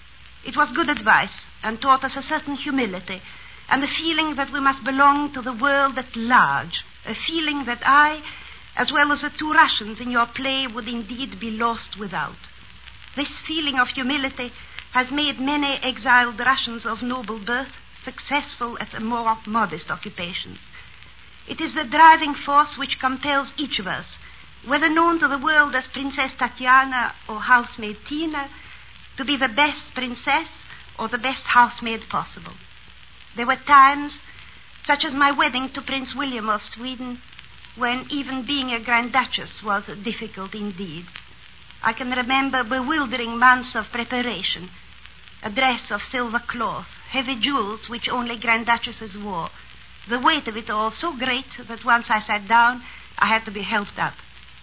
It was good advice and taught us a certain humility and the feeling that we must belong to the world at large, a feeling that I, as well as the two Russians in your play, would indeed be lost without. This feeling of humility has made many exiled Russians of noble birth successful at a more modest occupation. It is the driving force which compels each of us, whether known to the world as Princess Tatiana or housemaid Tina, to be the best princess or the best housemaid possible. There were times, such as my wedding to Prince William of Sweden, when even being a Grand Duchess was difficult indeed. I can remember bewildering months of preparation, a dress of silver cloth, heavy jewels which only Grand Duchesses wore, the weight of it all so great that once I sat down, I had to be helped up.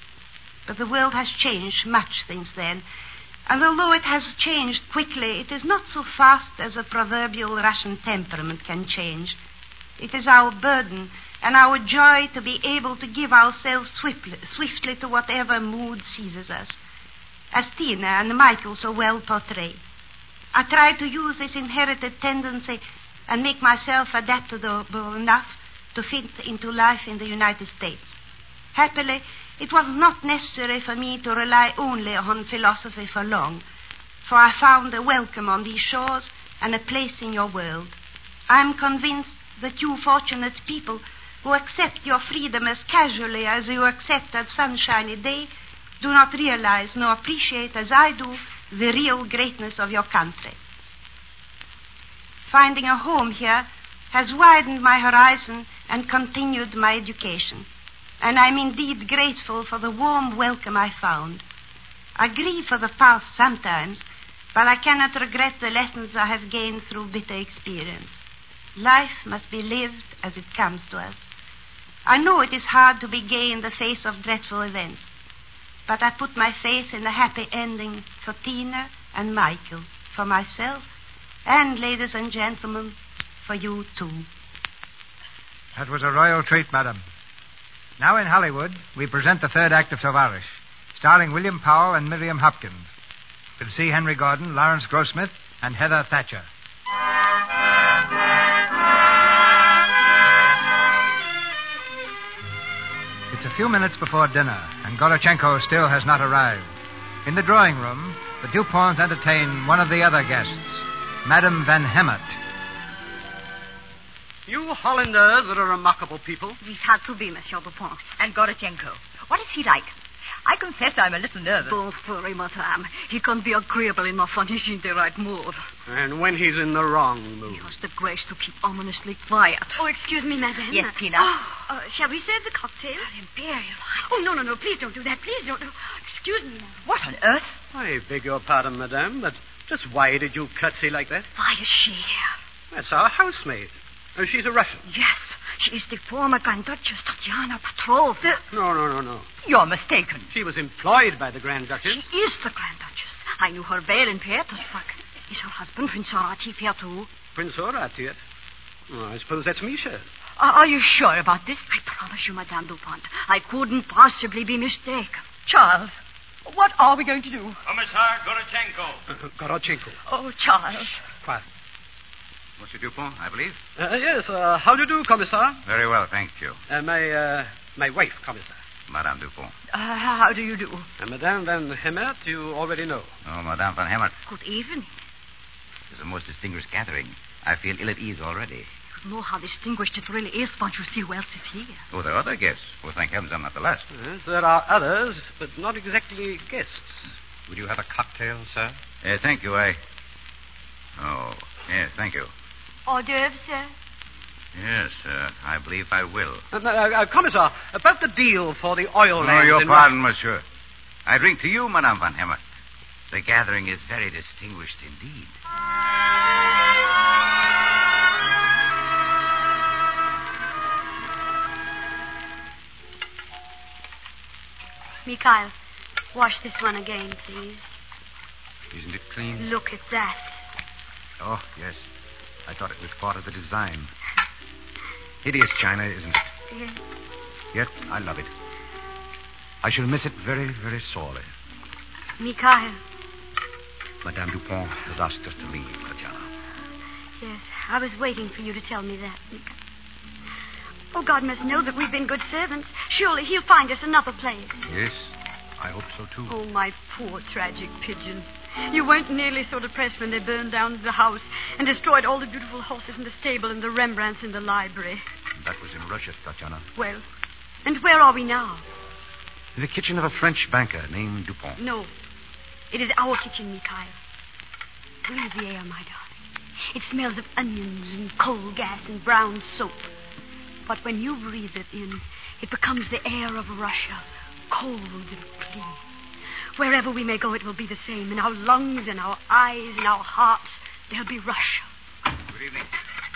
But the world has changed much since then, and although it has changed quickly, it is not so fast as a proverbial Russian temperament can change. It is our burden and our joy to be able to give ourselves swiftly, swiftly to whatever mood seizes us, as Tina and Michael so well portray. I try to use this inherited tendency and make myself adaptable enough to fit into life in the United States. Happily, it was not necessary for me to rely only on philosophy for long, for I found a welcome on these shores and a place in your world. I am convinced that you fortunate people who accept your freedom as casually as you accept a sunshiny day do not realize nor appreciate as I do the real greatness of your country. Finding a home here has widened my horizon and continued my education, and I'm indeed grateful for the warm welcome I found. I grieve for the past sometimes, but I cannot regret the lessons I have gained through bitter experience. Life must be lived as it comes to us. I know it is hard to be gay in the face of dreadful events, but I put my faith in a happy ending for Tina and Michael, for myself, and, ladies and gentlemen, for you too. That was a royal treat, madam. Now in Hollywood, we present the third act of Tavarish, starring William Powell and Miriam Hopkins, with C. Henry Gordon, Lawrence Grossmith, and Heather Thatcher. It's a few minutes before dinner, and Gorochenko still has not arrived. In the drawing room, the Duponts entertain one of the other guests, Madame Van Hemert. You Hollanders are a remarkable people. We've had to be, Monsieur Dupont. And Gorochenko. What is he like? I confess I'm a little nervous. Don't worry, madame. He can be agreeable enough when he's in the right mood. And when he's in the wrong mood. He has the grace to keep ominously quiet. Oh, excuse me, madame. Yes, Tina? Oh, uh, shall we serve the cocktail? Imperial. Oh, no, no, no. Please don't do that. Please don't. Oh, excuse me, madame. What on earth? I beg your pardon, madame, but just why did you curtsy like that? Why is she here? That's our housemaid. Oh, she's a Russian. Yes, she is the former Grand Duchess Tatiana Petrovna. No, no, no, no. You're mistaken. She was employed by the Grand Duchess. She is the Grand Duchess. I knew her well in Petersburg. Is her husband, Prince Horatief, here too? Prince Horatief? Oh, I suppose that's Misha. Uh, are you sure about this? I promise you, Madame Dupont, I couldn't possibly be mistaken. Charles, what are we going to do? Commissar Gorochenko. Uh, Gorochenko. Oh, Charles. Quiet. Monsieur Dupont, I believe. Uh, yes, uh, how do you do, Commissar? Very well, thank you. Uh, my, uh, my wife, Commissar. Madame Dupont. Uh, how do you do? Uh, Madame Van Hemert, you already know. Oh, Madame Van Hemert. Good evening. It's a most distinguished gathering. I feel ill at ease already. You know how distinguished it really is once you see who else is here. Oh, there are other guests. Well, thank heavens I'm not the last. Yes, there are others, but not exactly guests. Would you have a cocktail, sir? Uh, thank you, I... Oh, yes, thank you. Hors d'oeuvres, sir? Yes, uh, I believe I will. Uh, uh, uh, Commissar, about the deal for the oil No, lands your in pardon, monsieur. I drink to you, Madame Van Hemert. The gathering is very distinguished indeed. Mikhail, wash this one again, please. Isn't it clean? Look at that. Oh, yes. I thought it was part of the design. Hideous china, isn't it? Yes. Yet I love it. I shall miss it very, very sorely. Mikhail. Madame Dupont has asked us to leave, Tatiana. Yes, I was waiting for you to tell me that, Mikhail. Oh, God must know that we've been good servants. Surely he'll find us another place. Yes, I hope so, too. Oh, my poor tragic pigeon. You weren't nearly so depressed when they burned down the house and destroyed all the beautiful horses in the stable and the Rembrandts in the library. That was in Russia, Tatiana. Well, and where are we now? In the kitchen of a French banker named Dupont. No. It is our kitchen, Mikhail. Breathe the air, my darling. It smells of onions and coal gas and brown soap. But when you breathe it in, it becomes the air of Russia, cold and clean. Wherever we may go, it will be the same. In our lungs, in our eyes, in our hearts, there'll be Russia. Good evening.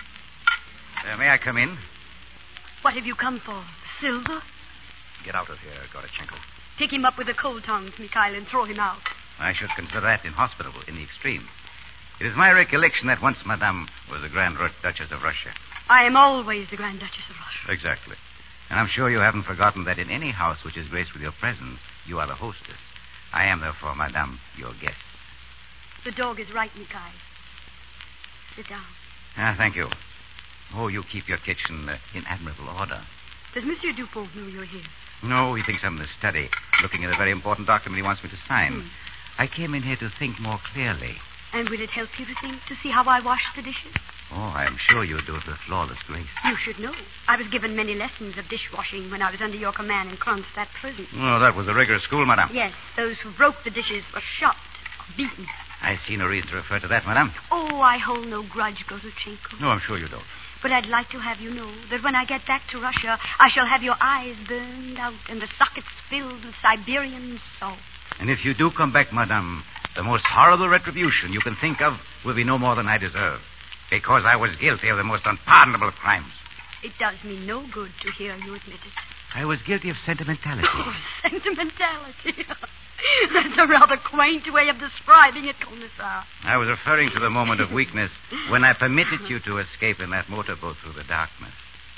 Uh, may I come in? What have you come for? Silver? Get out of here, Gorochenko. Pick him up with the cold tongs, Mikhail, and throw him out. I should consider that inhospitable in the extreme. It is my recollection that once Madame was the Grand Duchess of Russia. I am always the Grand Duchess of Russia. Exactly. And I'm sure you haven't forgotten that in any house which is graced with your presence, you are the hostess. I am, therefore, Madame, your guest. The dog is right, Mikhail. Sit down. Ah, thank you. Oh, you keep your kitchen uh, in admirable order. Does Monsieur Dupont know you're here? No, he thinks I'm in the study, looking at a very important document he wants me to sign. Hmm. I came in here to think more clearly. And will it help you to think, to see how I wash the dishes? Oh, I am sure you do it with flawless grace. You should know. I was given many lessons of dishwashing when I was under your command in Kronstadt prison. Oh, that was a rigorous school, Madame. Yes, those who broke the dishes were shot or beaten. I see no reason to refer to that, Madame. Oh, I hold no grudge, Gorochenko. No, I'm sure you don't. But I'd like to have you know that when I get back to Russia, I shall have your eyes burned out and the sockets filled with Siberian salt. And if you do come back, Madame, the most horrible retribution you can think of will be no more than I deserve. Because I was guilty of the most unpardonable crimes. It does me no good to hear you admit it. I was guilty of sentimentality. Oh, sentimentality. That's a rather quaint way of describing it, Commissar. I was referring to the moment of weakness when I permitted you to escape in that motorboat through the darkness.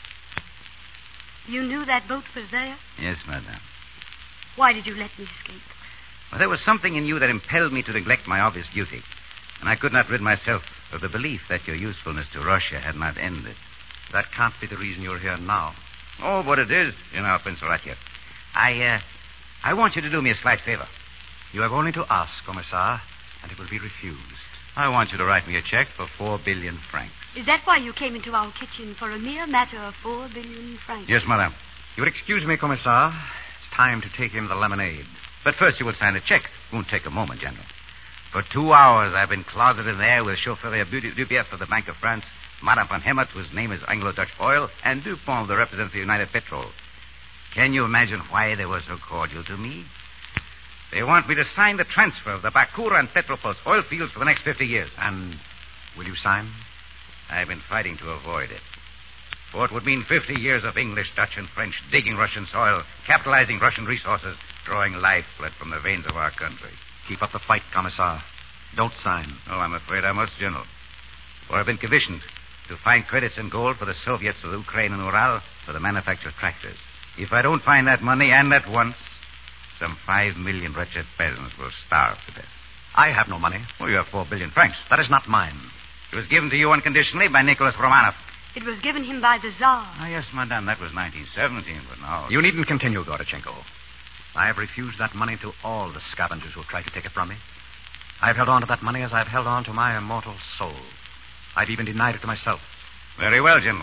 You knew that boat was there? Yes, Madame. Why did you let me escape? Well, there was something in you that impelled me to neglect my obvious duty. And I could not rid myself of the belief that your usefulness to Russia had not ended. That can't be the reason you're here now. Oh, but it is, you know, Prince Horatief. I, uh, I want you to do me a slight favor. You have only to ask, Commissar, and it will be refused. I want you to write me a check for four billion francs. Is that why you came into our kitchen for a mere matter of four billion francs? Yes, madame. You would excuse me, Commissar. It's time to take him the lemonade. But first you will sign the check. Won't take a moment, General. For two hours I've been closeted in there with chauffeur Dubief of the Bank of France, Madame von Hemmert, whose name is Anglo-Dutch Oil, and Dupont, the representative of United Petrol. Can you imagine why they were so cordial to me? They want me to sign the transfer of the Bakura and Petropolsk oil fields for the next fifty years. And will you sign? I've been fighting to avoid it. For it would mean fifty years of English, Dutch, and French digging Russian soil, capitalizing Russian resources, drawing lifeblood from the veins of our country. Keep up the fight, Commissar. Don't sign. Oh, I'm afraid I must, General. For I've been commissioned to find credits in gold for the Soviets of Ukraine and Ural for the manufacture of tractors. If I don't find that money, and at once, some five million wretched peasants will starve to death. I have no money. Well, you have four billion francs. That is not mine. It was given to you unconditionally by Nicholas Romanov. It was given him by the Tsar. Ah, yes, madame, that was nineteen seventeen, but now... You needn't continue, Gorachenko. I have refused that money to all the scavengers who have tried to take it from me. I have held on to that money as I've held on to my immortal soul. I've even denied it to myself. Very well, General.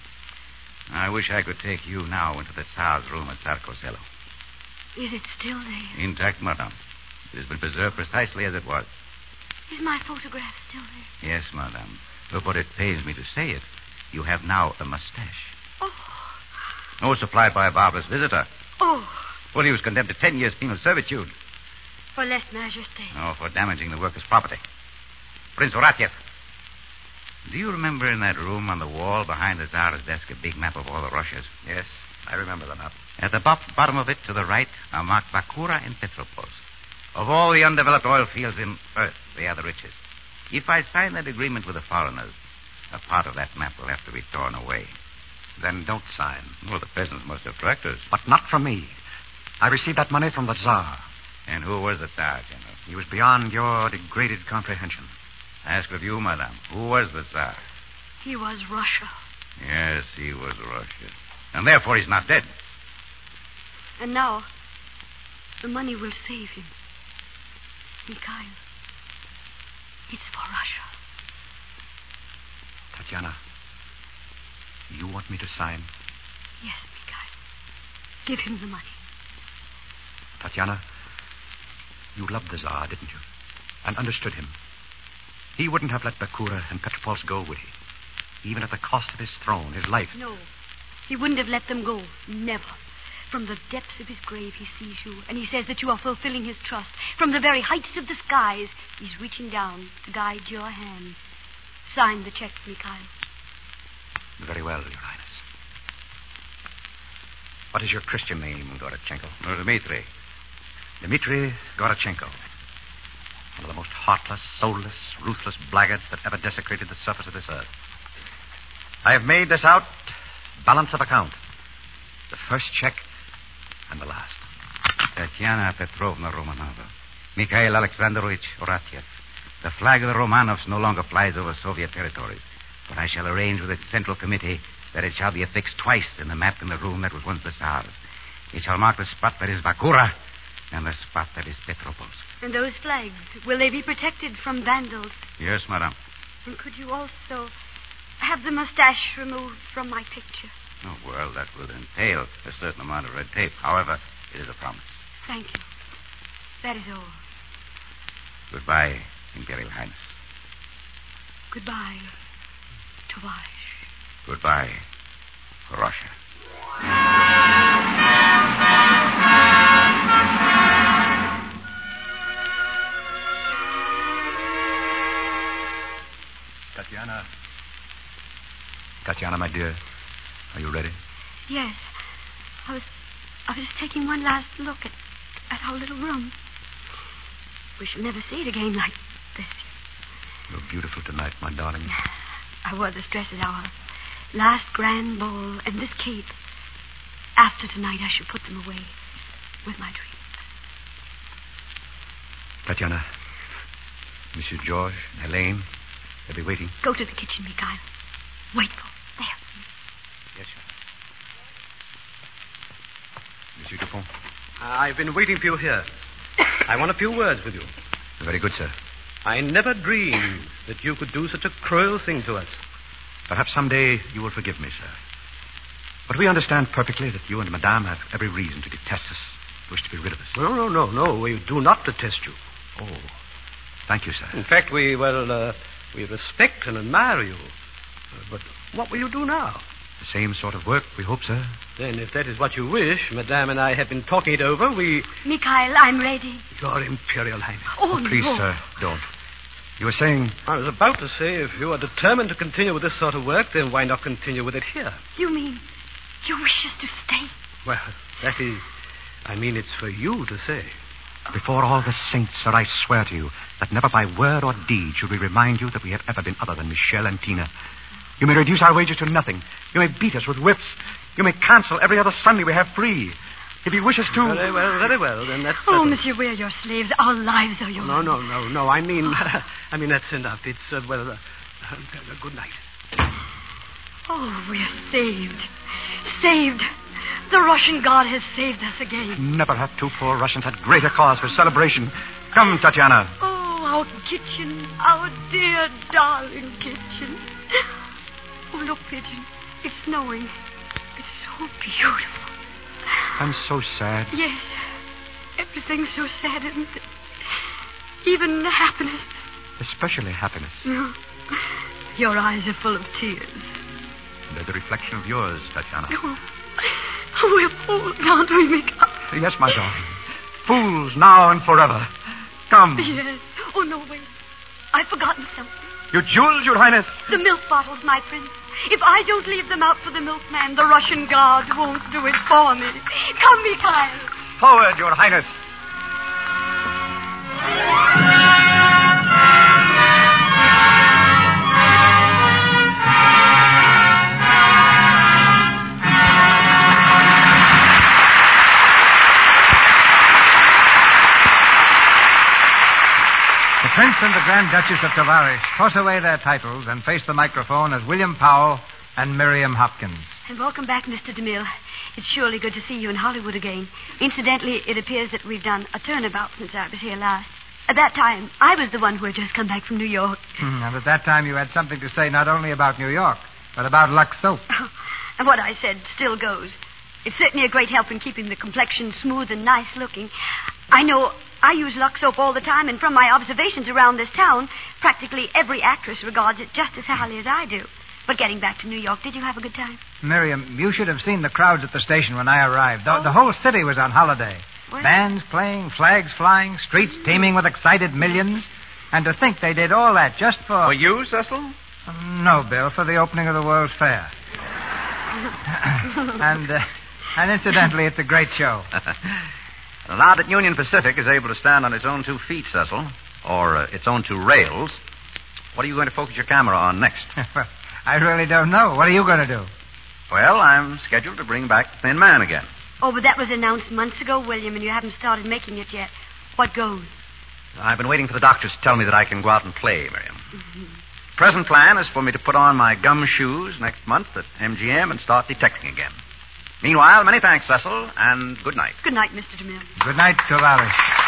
I wish I could take you now into the Tsar's room at Tsarkosello. Is it still there? Intact, madame. It has been preserved precisely as it was. Is my photograph still there? Yes, madame. Look, what it pains me to say it. You have now a mustache. Oh. Oh, supplied by a barbarous visitor. Oh. Well, he was condemned to ten years penal servitude. For lèse majesté. Oh, for damaging the workers' property. Prince Oratiev. Do you remember in that room on the wall behind the Tsar's desk a big map of all the Russias? Yes, I remember the map. At the bo- bottom of it, to the right, are marked Bakura and Petropolsk. Of all the undeveloped oil fields in Earth, they are the richest. If I sign that agreement with the foreigners, a part of that map will have to be torn away. Then don't sign. Well, the peasants must have tractors. But not from me. I received that money from the Tsar. And who was the Tsar, General? He was beyond your degraded comprehension. I ask of you, madame, who was the Tsar? He was Russia. Yes, he was Russia. And therefore he's not dead. And now, the money will save him. Mikhail, it's for Russia. Tatiana, you want me to sign? Yes, Mikhail. Give him the money. Tatiana, you loved the Tsar, didn't you? And understood him. He wouldn't have let Bakura and Petropolsk go, would he? Even at the cost of his throne, his life. No. He wouldn't have let them go. Never. From the depths of his grave, he sees you, and he says that you are fulfilling his trust. From the very heights of the skies, he's reaching down to guide your hand. Sign the check, Mikhail. Very well, Your Highness. What is your Christian name, Gorachenko? Oh, Dmitri. Dmitri Gorachenko. One of the most heartless, soulless, ruthless blackguards that ever desecrated the surface of this earth. I have made this out. Balance of account. The first check and the last. Tatiana Petrovna Romanova. Mikhail Alexandrovich Oratiev. The flag of the Romanovs no longer flies over Soviet territories. But I shall arrange with its Central Committee that it shall be affixed twice in the map in the room that was once the Tsar's. It shall mark the spot that is Bakura and the spot that is Petropolsk. And those flags, will they be protected from vandals? Yes, madame. And could you also have the mustache removed from my picture? Oh, well, that will entail a certain amount of red tape. However, it is a promise. Thank you. That is all. Goodbye, Imperial Highness. Goodbye, Tovarishch. Goodbye, Russia. Tatiana. Tatiana, my dear, are you ready? Yes. I was I was just taking one last look at, at our little room. We shall never see it again like this. You're beautiful tonight, my darling. I wore this dress at our last grand ball, and this cape. After tonight, I shall put them away with my dreams. Tatiana, Monsieur George, Helene, they'll be waiting. Go to the kitchen, Mikhail. Wait for there. Yes, sir. Monsieur Dupont. Uh, I've been waiting for you here. I want a few words with you. Very good, sir. I never dreamed that you could do such a cruel thing to us. Perhaps someday you will forgive me, sir. But we understand perfectly that you and Madame have every reason to detest us, wish to be rid of us. No, no, no, no. We do not detest you. Oh, thank you, sir. In fact, we, well, uh, we respect and admire you. Uh, but what will you do now? The same sort of work, we hope, sir. Then, if that is what you wish, Madame and I have been talking it over, we... Mikhail, I'm ready. Your Imperial Highness. Oh, Please, no. sir, don't. You were saying... I was about to say, if you are determined to continue with this sort of work, then why not continue with it here? You mean you wish us to stay? Well, that is... I mean, it's for you to say. Before all the saints, sir, I swear to you that never by word or deed should we remind you that we have ever been other than Michelle and Tina. You may reduce our wages to nothing. You may beat us with whips. You may cancel every other Sunday we have free. If you wish us to... Very well, very well, then that's Oh, settled. Monsieur, we're your slaves. Our lives are yours. No, no, no, no. I mean, I mean, that's enough. It's, uh, well, uh, uh, good night. Oh, we're saved. Saved. The Russian God has saved us again. Never have two poor Russians had greater cause for celebration. Come, Tatiana. Oh, our kitchen. Our dear, darling kitchen. Oh, look, Pigeon. It's snowing. It's so beautiful. I'm so sad. Yes. Everything's so sad, isn't it? Even happiness. Especially happiness. Your eyes are full of tears. They're the reflection of yours, Tatiana. Oh, we're fools, aren't we, Mika? Yes, my darling. Fools now and forever. Come. Yes. Oh, no, wait. I've forgotten something. Your jewels, Your Highness. The milk bottles, my prince. If I don't leave them out for the milkman, the Russian guard won't do it for me. Come, Mikhail. Forward, Your Highness. The Prince and the Grand Duchess of Tavares toss away their titles and face the microphone as William Powell and Miriam Hopkins. And welcome back, Mister DeMille. It's surely good to see you in Hollywood again. Incidentally, it appears that we've done a turnabout since I was here last. At that time, I was the one who had just come back from New York. And at that time, you had something to say not only about New York, but about Lux soap. And what I said still goes. It's certainly a great help in keeping the complexion smooth and nice looking. I know I use Lux soap all the time, and from my observations around this town, practically every actress regards it just as highly as I do. But getting back to New York, did you have a good time? Miriam, you should have seen the crowds at the station when I arrived. The, Oh. the whole city was on holiday. What? Bands playing, flags flying, streets teeming with excited millions. And to think they did all that just for... For you, Cecil? No, Bill, for the opening of the World's Fair. and, uh, and incidentally, it's a great show. Now that Union Pacific is able to stand on its own two feet, Cecil, or uh, its own two rails, what are you going to focus your camera on next? Well, I really don't know. What are you going to do? Well, I'm scheduled to bring back the Thin Man again. Oh, but that was announced months ago, William, and you haven't started making it yet. What goes? I've been waiting for the doctors to tell me that I can go out and play, Miriam. Mm-hmm. Present plan is for me to put on my gum shoes next month at M G M and start detecting again. Meanwhile, many thanks, Cecil, and good night. Good night, Mister DeMille. Good night, Tavares.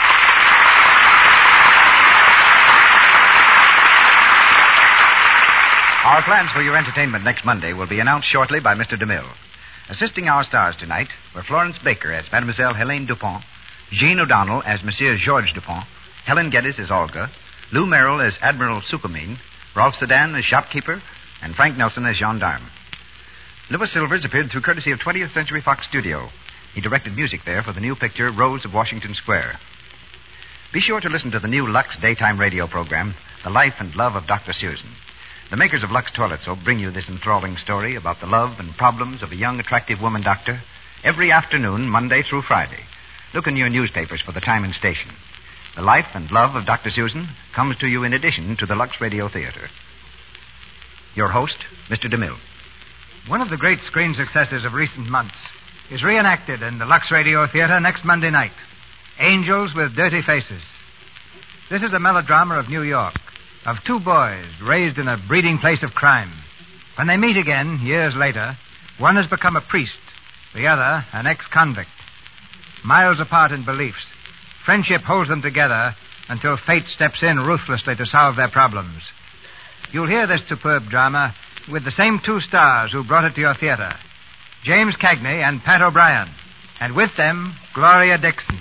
Our plans for your entertainment next Monday will be announced shortly by Mister DeMille. Assisting our stars tonight were Florence Baker as Mademoiselle Helene Dupont, Jean O'Donnell as Monsieur Georges Dupont, Helen Geddes as Olga, Lou Merrill as Admiral Suchomin, Rolf Sedan as shopkeeper, and Frank Nelson as gendarme. Louis Silvers appeared through courtesy of twentieth Century Fox Studio. He directed music there for the new picture Rose of Washington Square. Be sure to listen to the new Lux daytime radio program, The Life and Love of Doctor Susan. The makers of Lux Toilet Soap bring you this enthralling story about the love and problems of a young, attractive woman doctor every afternoon, Monday through Friday. Look in your newspapers for the time and station. The Life and Love of Doctor Susan comes to you in addition to the Lux Radio Theater. Your host, Mister DeMille. One of the great screen successes of recent months is reenacted in the Lux Radio Theater next Monday night. Angels with Dirty Faces. This is a melodrama of New York, of two boys raised in a breeding place of crime. When they meet again, years later, one has become a priest, the other an ex-convict. Miles apart in beliefs, friendship holds them together until fate steps in ruthlessly to solve their problems. You'll hear this superb drama with the same two stars who brought it to your theater, James Cagney and Pat O'Brien, and with them, Gloria Dixon.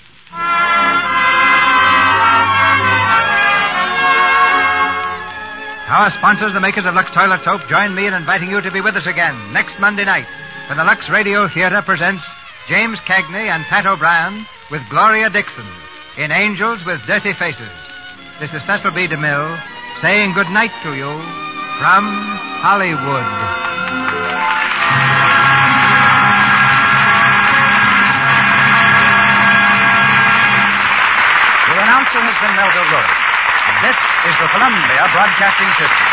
Our sponsors, the makers of Lux Toilet Soap, join me in inviting you to be with us again next Monday night when the Lux Radio Theater presents James Cagney and Pat O'Brien with Gloria Dixon in Angels with Dirty Faces. This is Cecil B. DeMille saying good night to you from Hollywood. Your announcer has been Melville Lewis. This is the Columbia Broadcasting System.